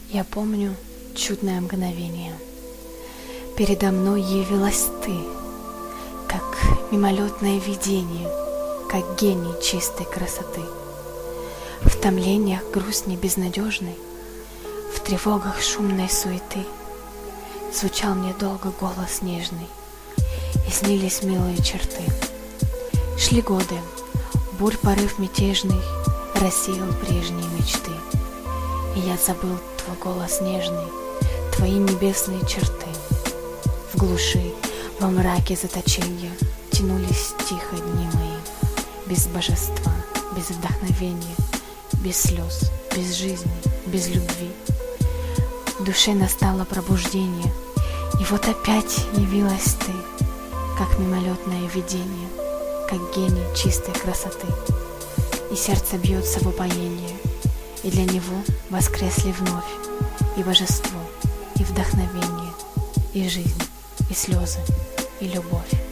Я помню чудное мгновение. Передо мной явилась ты, как мимолетное видение, как гений чистой красоты. В томлениях грустни безнадежной, в тревогах шумной суеты звучал мне долго голос нежный, и снились милые черты. Шли годы, бурь порыв мятежный рассеял прежние мечты, и я забыл твой голос нежный, твои небесные черты. В глуши, во мраке заточенья тянулись тихо дни мои, без божества, без вдохновения, без слез, без жизни, без любви. В душе настало пробуждение, и вот опять явилась ты, как мимолетное видение, как гений чистой красоты. И сердце бьется в упоении, и для него воскресли вновь и божество, и вдохновение, и жизнь, и слезы, и любовь.